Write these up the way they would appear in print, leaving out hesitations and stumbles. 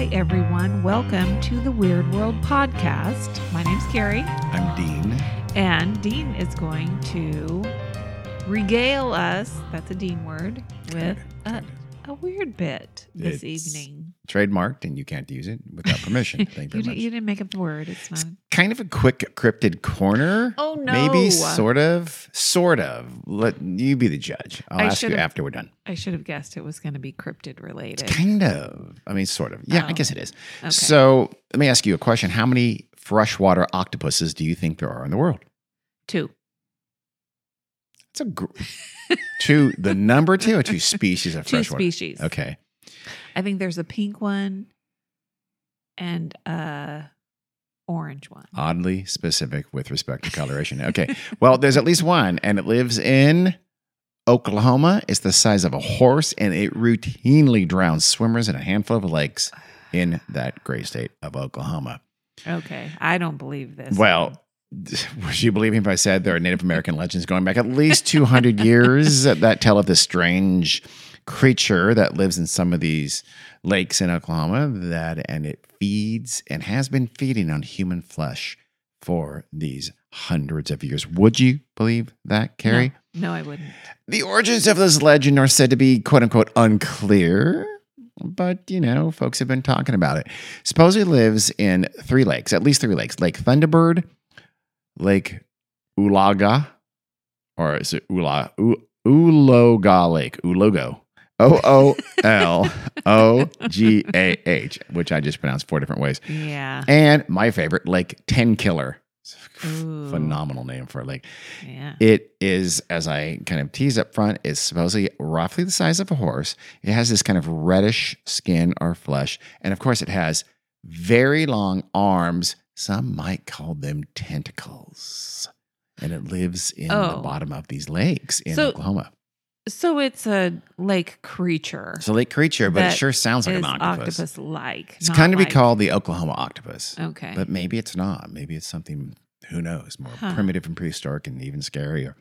Hi, everyone. Welcome to the Weird World Podcast. My name's Carrie. I'm Dean. And Dean is going to regale us, that's a Dean word, with a weird bit this evening. Trademarked, and you can't use it without permission. Thank you very much. You didn't make up the word. It's not. Kind of a quick cryptid corner. Oh, no. Maybe, sort of. Let you be the judge. I'll ask you after we're done. I should have guessed it was going to be cryptid related. Kind of. I mean, sort of. Yeah, I guess it is. Okay. So let me ask you a question. How many freshwater octopuses do you think there are in the world? 2. It's the number 2 or 2 species of freshwater? 2 species. Okay. I think there's a pink one and a orange one. Oddly specific with respect to coloration. Okay. Well, there's at least one, and it lives in Oklahoma. It's the size of a horse, and it routinely drowns swimmers in a handful of lakes in that great state of Oklahoma. Okay. I don't believe this. Well, would you believe me if I said there are Native American legends going back at least 200 years that tell of this strange creature that lives in some of these lakes in Oklahoma and it feeds and has been feeding on human flesh for these hundreds of years. Would you believe that, Carrie? No, I wouldn't. The origins of this legend are said to be quote unquote unclear, but folks have been talking about it. Supposedly lives in 3 lakes, at least 3 lakes: Lake Thunderbird, Lake Ulaga, or is it Uloga Lake? Ulogo. Oologah, which I just pronounced 4 different ways. Yeah. And my favorite, Lake Tenkiller. Ooh. Phenomenal name for a lake. Yeah. It is, as I kind of tease up front, is supposedly roughly the size of a horse. It has this kind of reddish skin or flesh. And of course, it has very long arms. Some might call them tentacles. And it lives in the bottom of these lakes in Oklahoma. So it's a lake creature. It's a lake creature, but it sure sounds like an octopus. Octopus-like. It's kind of be called the Oklahoma octopus. Okay. But maybe it's not. Maybe it's something, who knows, more primitive and prehistoric and even scarier.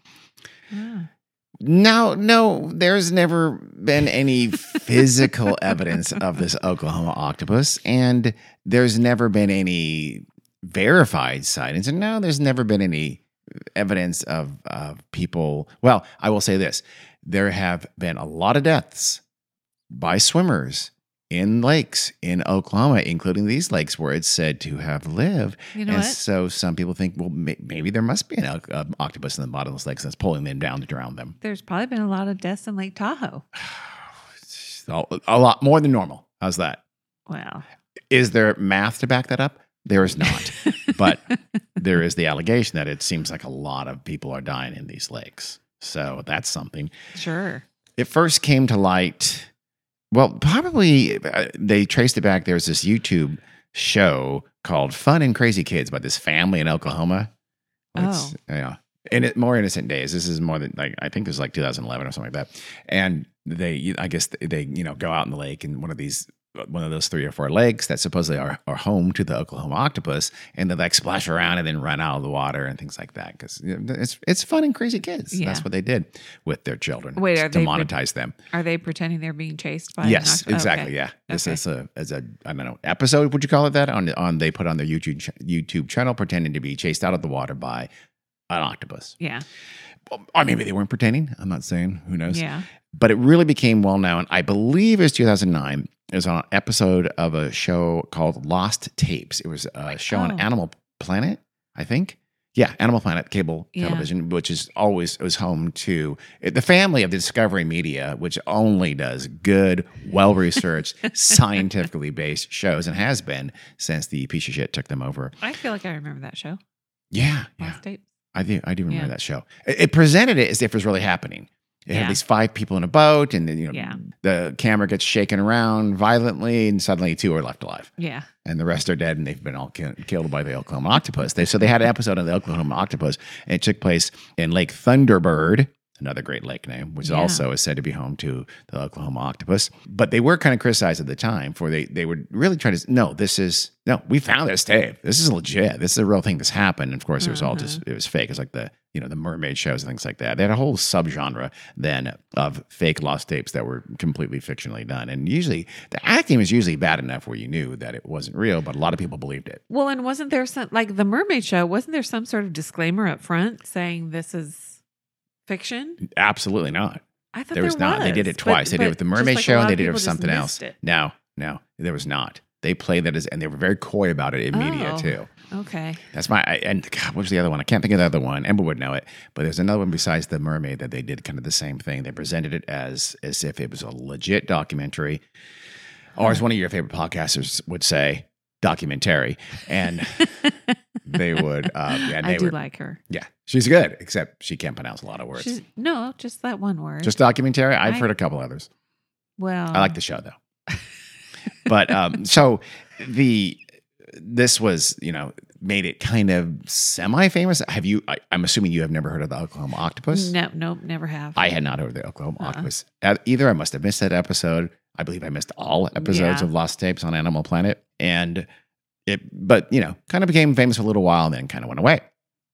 No, there's never been any physical evidence of this Oklahoma octopus, and there's never been any verified sightings. And no, there's never been any evidence of people. Well, I will say this. There have been a lot of deaths by swimmers in lakes in Oklahoma, including these lakes where it's said to have lived. You know what? So some people think, well, maybe there must be an octopus in the bottom of those lakes that's pulling them down to drown them. There's probably been a lot of deaths in Lake Tahoe. A lot more than normal. How's that? Well. Is there math to back that up? There is not. But there is the allegation that it seems like a lot of people are dying in these lakes. So that's something. Sure. It first came to light, well, probably they traced it back. There's this YouTube show called Fun and Crazy Kids by this family in Oklahoma. Yeah. In more innocent days. This is more than I think this was like 2011 or something like that. And I guess they go out in the lake in one of those 3 or 4 lakes that supposedly are home to the Oklahoma octopus, and they splash around and then run out of the water and things like that because it's fun and crazy kids. Yeah. That's what they did with their children. Wait, to monetize them. Are they pretending they're being chased by? Yes, exactly. Okay. Yeah, this is as a I don't know, episode. Would you call it that? On they put on their YouTube channel pretending to be chased out of the water by an octopus. Yeah. Or maybe they weren't pretending. I'm not saying. Who knows? Yeah. But it really became well known. I believe it was 2009. It was on an episode of a show called Lost Tapes. It was a show on Animal Planet, I think. Yeah, Animal Planet cable television, which was home to the family of the Discovery Media, which only does good, well-researched, scientifically based shows and has been since the piece of shit took them over. I feel like I remember that show. Yeah. Lost Tapes. I do remember that show. It presented it as if it was really happening. It had these 5 people in a boat, and then the camera gets shaken around violently, and suddenly 2 are left alive. Yeah, and the rest are dead, and they've been all killed by the Oklahoma octopus. So they had an episode of the Oklahoma octopus, and it took place in Lake Thunderbird. another Great Lake name, which also is said to be home to the Oklahoma octopus. But they were kind of criticized at the time for they would really try to, we found this tape. This is legit. This is a real thing that's happened. And of course, it was all it was fake. It's like the mermaid shows and things like that. They had a whole subgenre then of fake lost tapes that were completely fictionally done. And usually the acting was usually bad enough where you knew that it wasn't real, but a lot of people believed it. Well, and wasn't there some, like the mermaid show, wasn't there some sort of disclaimer up front saying this is fiction? Absolutely not. I thought there was not. They did it twice. They did it with the mermaid show and they did it with something else. No, there was not. They played that and they were very coy about it in media too. Okay. That's and God, what was the other one? I can't think of the other one. Emma would know it, but there's another one besides the mermaid that they did kind of the same thing. They presented it as if it was a legit documentary, or as one of your favorite podcasters would say, documentary. And they would, I do like her. Yeah, she's good, except she can't pronounce a lot of words. No, just that one word. Just documentary. I've heard a couple others. Well, I like the show though. But so this was, made it kind of semi-famous. Have you? I'm assuming you have never heard of the Oklahoma octopus. No, never have. I had not heard of the Oklahoma octopus either. I must have missed that episode. I believe I missed all episodes of Lost Tapes on Animal Planet, but kind of became famous for a little while and then kind of went away.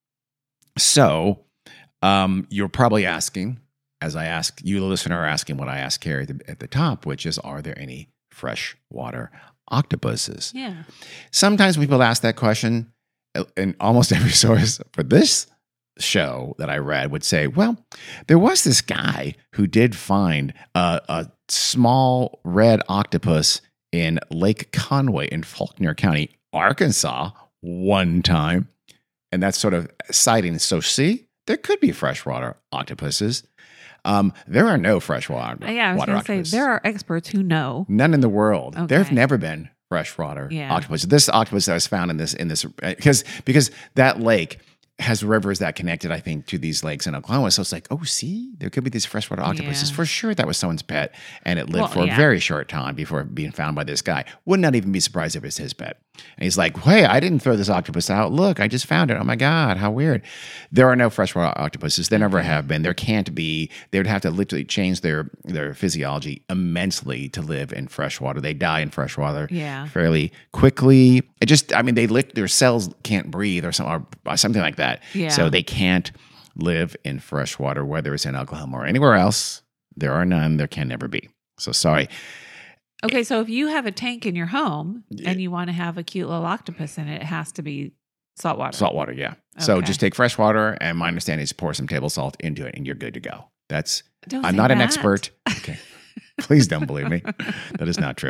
So, you're probably asking, as I asked you, the listener, are asking what I asked Carrie at the top, which is, are there any freshwater octopuses? Yeah. Sometimes people ask that question, and almost every source for this show that I read would say, well, there was this guy who did find a small red octopus in Lake Conway in Faulkner County, Arkansas, one time. And that's sort of citing. So see, there could be freshwater octopuses. There are no freshwater octopuses. Say, there are experts who know. None in the world. Okay. There have never been freshwater octopus. This octopus that was found in this because that lake has rivers that connected, I think, to these lakes in Oklahoma. So it's like, oh, see, there could be these freshwater octopuses. For sure, that was someone's pet, and it lived for a very short time before being found by this guy. Would not even be surprised if it's his pet. And he's like, hey, I didn't throw this octopus out. Look, I just found it. Oh, my God, how weird. There are no freshwater octopuses. There never have been. There can't be. They would have to literally change their physiology immensely to live in freshwater. They die in freshwater fairly quickly. Their cells can't breathe or something like that. Yeah. So they can't live in freshwater, whether it's in Oklahoma or anywhere else. There are none. There can never be. So sorry. Okay, so if you have a tank in your home and you want to have a cute little octopus in it, it has to be saltwater. Saltwater, yeah. Okay. So just take fresh water, and my understanding is pour some table salt into it, and you're good to go. I'm not an expert. Okay. Please don't believe me. That is not true.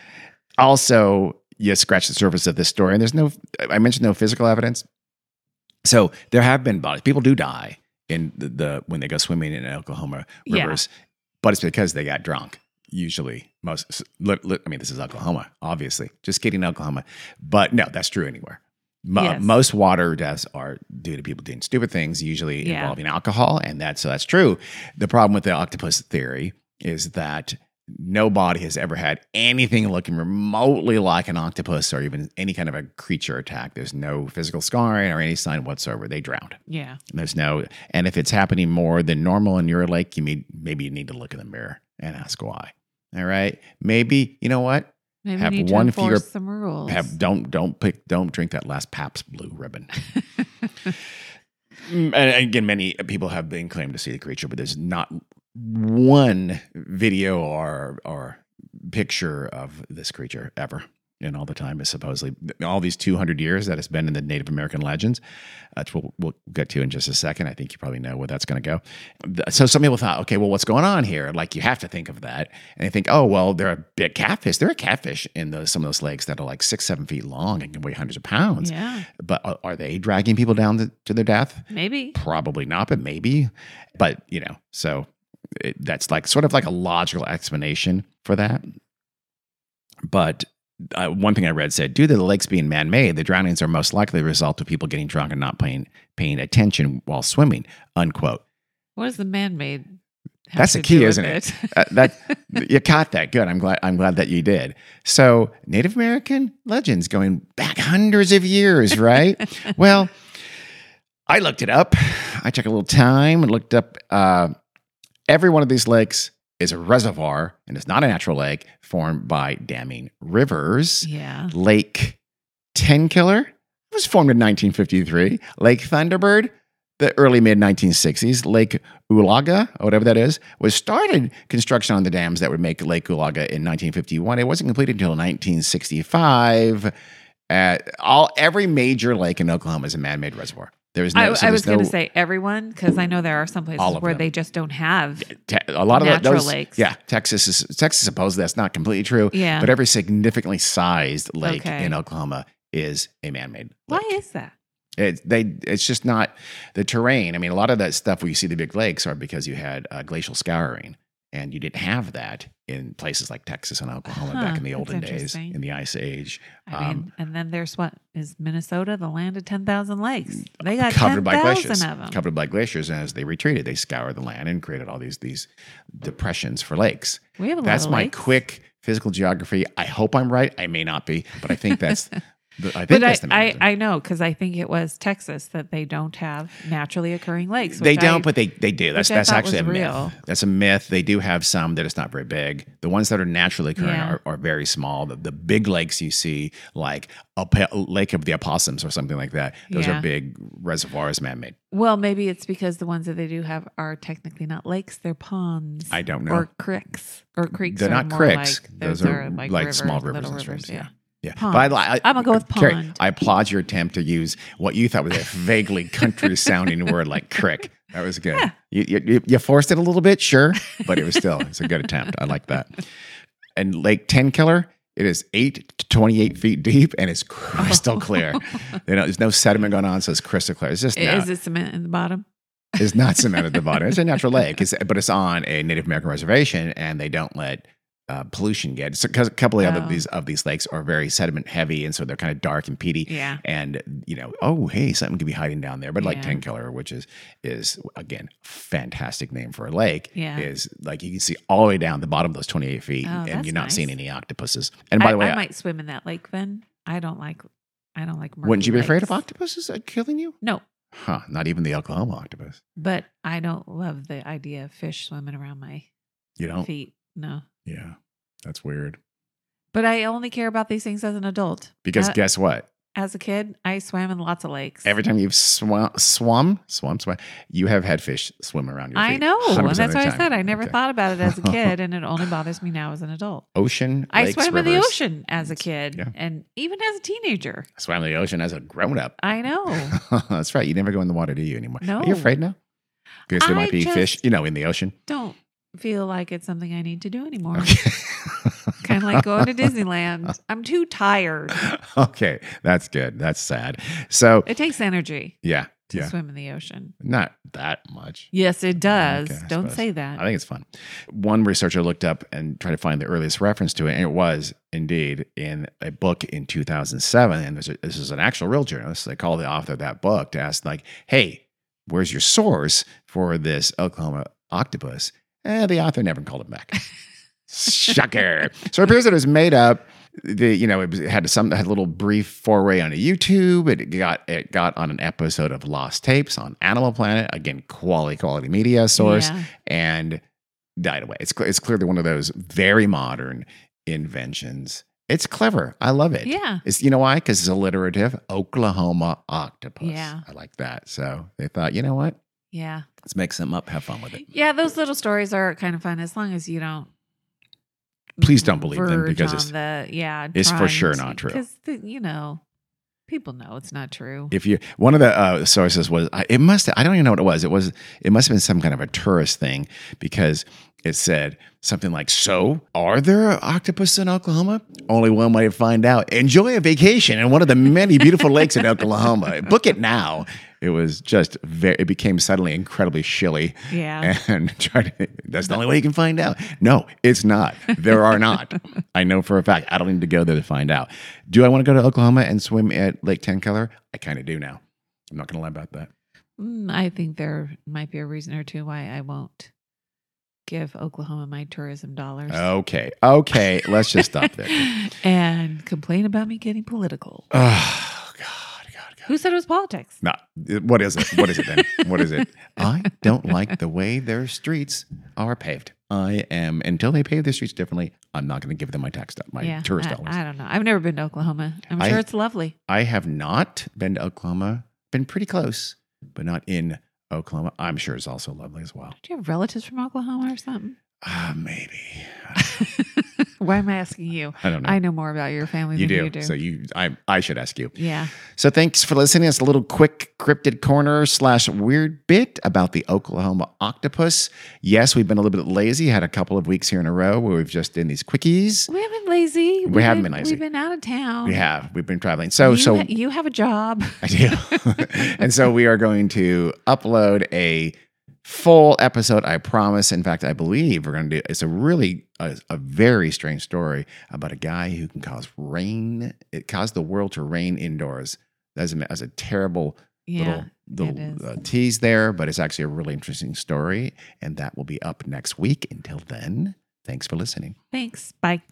Also, you scratch the surface of this story, and I mentioned no physical evidence. So there have been bodies. People do die in when they go swimming in Oklahoma rivers, but it's because they got drunk. Usually, this is Oklahoma, obviously. Just kidding, Oklahoma. But no, that's true anywhere. Most water deaths are due to people doing stupid things, usually involving alcohol, and that's true. The problem with the octopus theory is that nobody has ever had anything looking remotely like an octopus or even any kind of a creature attack. There's no physical scarring or any sign whatsoever. They drowned. Yeah. And if it's happening more than normal in your lake, maybe you need to look in the mirror and ask why. All right. Maybe, you know what? Maybe have need one to enforce some rules. Don't drink that last Pabst Blue Ribbon. And again, many people have been claimed to see the creature, but there's not one video or picture of this creature ever in all the time. Is supposedly all these 200 years that it's been in the Native American legends. That's what we'll get to in just a second. I think you probably know where that's going to go. So some people thought, okay, well, what's going on here? Like, you have to think of that. And they think, oh, well, they're a big catfish. There are catfish in some of those lakes that are like 6-7 feet long and can weigh hundreds of pounds. Yeah. But are they dragging people down to their death? Maybe. Probably not, but maybe. But, so that's like sort of like a logical explanation for that. But one thing I read said, due to the lakes being man-made, the drownings are most likely the result of people getting drunk and not paying attention while swimming, unquote. What is the man-made? That's the key, isn't it? You caught that. Good. I'm glad that you did. So Native American legends going back hundreds of years, right? Well, I looked it up. I took a little time and looked up Every one of these lakes is a reservoir, and it's not a natural lake formed by damming rivers. Yeah. Lake Tenkiller was formed in 1953. Lake Thunderbird, the early mid-1960s. Lake Ulaga, or whatever that is, was started construction on the dams that would make Lake Ulaga in 1951. It wasn't completed until 1965. Every major lake in Oklahoma is a man-made reservoir. There is no. I was going to say everyone, because I know there are some places where them. they just don't have a lot of natural those lakes. Yeah, Texas supposedly that's not completely true. Yeah. But every significantly sized lake in Oklahoma is a man-made lake. Why is that? It's just not the terrain. I mean, a lot of that stuff where you see the big lakes are because you had glacial scouring, and you didn't have that in places like Texas and Oklahoma back in the olden days, in the Ice Age. I mean, and then there's what is Minnesota, the land of 10,000 lakes. They got covered by 10,000 glaciers. of them. Covered by glaciers, and as they retreated, they scoured the land and created all these depressions for lakes. We have a lot That's of my lakes. quick physical geography. I hope I'm right. I may not be, but I think that's. I know, because I think it was Texas that they don't have naturally occurring lakes. They don't, but they do. That's actually a real. myth. That's a myth. They do have some that it's not very big. The ones that are naturally occurring are very small. The big lakes you see, like Lake of the Opossums or something like that, those are big reservoirs, man-made. Well, maybe it's because the ones that they do have are technically not lakes; they're ponds. I don't know. Or creeks. Or creeks. They're are not more creeks. Like, those are like small rivers and streams. Yeah. Yeah, pond. But I'm gonna go with Carrie, pond. I applaud your attempt to use what you thought was a vaguely country-sounding word like crick. That was good. Yeah. You forced it a little bit, sure, but it's a good attempt. I like that. And Lake Tenkiller, it is 8 to 28 feet deep, and it's crystal clear. There's no sediment going on, so it's crystal clear. It's just is it cement in the bottom? It's not cement at the bottom. It's a natural lake, but it's on a Native American reservation, and they don't let pollution get. So, because a couple of these lakes are very sediment heavy, and so they're kind of dark and peaty. Yeah. And hey, something could be hiding down there. But like Tenkiller, which is again fantastic name for a lake, is like you can see all the way down the bottom of those 28 feet, and you're not seeing any octopuses. And by the way, I might swim in that lake. Then I don't like. Murky wouldn't you be afraid lakes. of octopuses killing you? No. Huh? Not even the Oklahoma octopus. But I don't love the idea of fish swimming around my feet. No. Yeah, that's weird. But I only care about these things as an adult. Because guess what? As a kid, I swam in lots of lakes. Every time you've swum, you have had fish swim around your feet. I know. And that's why I said I never Okay. thought about it as a kid, and it only bothers me now as an adult. Ocean, I lakes, swam in the rivers. ocean as a kid, and even as a teenager. I swam in the ocean as a grown-up. I know. That's right. You never go in the water, do you, anymore? No. Are you afraid now? Because there I might be just fish, in the ocean. Don't feel like it's something I need to do anymore. Okay. Kind of like going to Disneyland. I'm too tired. Okay, that's good. That's sad. So It takes energy yeah, to swim in the ocean. not that much. Yes, it does. Okay, I Don't suppose. say that. I think it's fun. One researcher looked up and tried to find the earliest reference to it, and it was indeed in a book in 2007. And this is an actual real journalist. They called the author of that book to ask, like, "Hey, where's your source for this Oklahoma octopus?" And the author never called him back. Shocker. So it appears that it was made up. It had a little brief foray on YouTube. It got on an episode of Lost Tapes on Animal Planet. Again, quality media source, and died away. It's clearly one of those very modern inventions. It's clever. I love it. Yeah. You know why? Because it's alliterative. Oklahoma octopus. Yeah. I like that. So they thought, you know what? Yeah. Let's make something up. Have fun with it. Yeah, those little stories are kind of fun as long as you don't. Please don't believe them verge because on it's for sure not true. Because people know it's not true. One of the sources was I don't even know what it was. It must have been some kind of a tourist thing because it said something like, "So, are there octopus in Oklahoma? Only one way to find out. Enjoy a vacation in one of the many beautiful lakes in Oklahoma. Book it now." It was just it became suddenly incredibly shilly. Yeah. And that's the only way you can find out. No, it's not. There are not. I know for a fact. I don't need to go there to find out. Do I want to go to Oklahoma and swim at Lake Tenkiller? I kind of do now. I'm not going to lie about that. I think there might be a reason or two why I won't give Oklahoma my tourism dollars. Okay. Let's just stop there. And complain about me getting political. Oh, God. Who said it was politics? No, what is it? What is it then? What is it? I don't like the way their streets are paved. Until they pave their streets differently, I'm not going to give them my tourist dollars. I don't know. I've never been to Oklahoma. I'm sure it's lovely. I have not been to Oklahoma. Been pretty close, but not in Oklahoma. I'm sure it's also lovely as well. Do you have relatives from Oklahoma or something? Maybe. Why am I asking you? I don't know. I know more about your family than you do. So I should ask you. Yeah. So thanks for listening. It's a little quick cryptid corner / weird bit about the Oklahoma octopus. Yes, we've been a little bit lazy. Had a couple of weeks here in a row where we've just done these quickies. We haven't been lazy. We haven't been lazy. We've been out of town. We have. We've been traveling. You have a job. I do. And so we are going to upload a full episode, I promise. In fact, I believe we're going to do, it's a really, a very strange story about a guy who can cause rain. It caused the world to rain indoors. That's a terrible little tease there, but it's actually a really interesting story. And that will be up next week. Until then, thanks for listening. Thanks. Bye.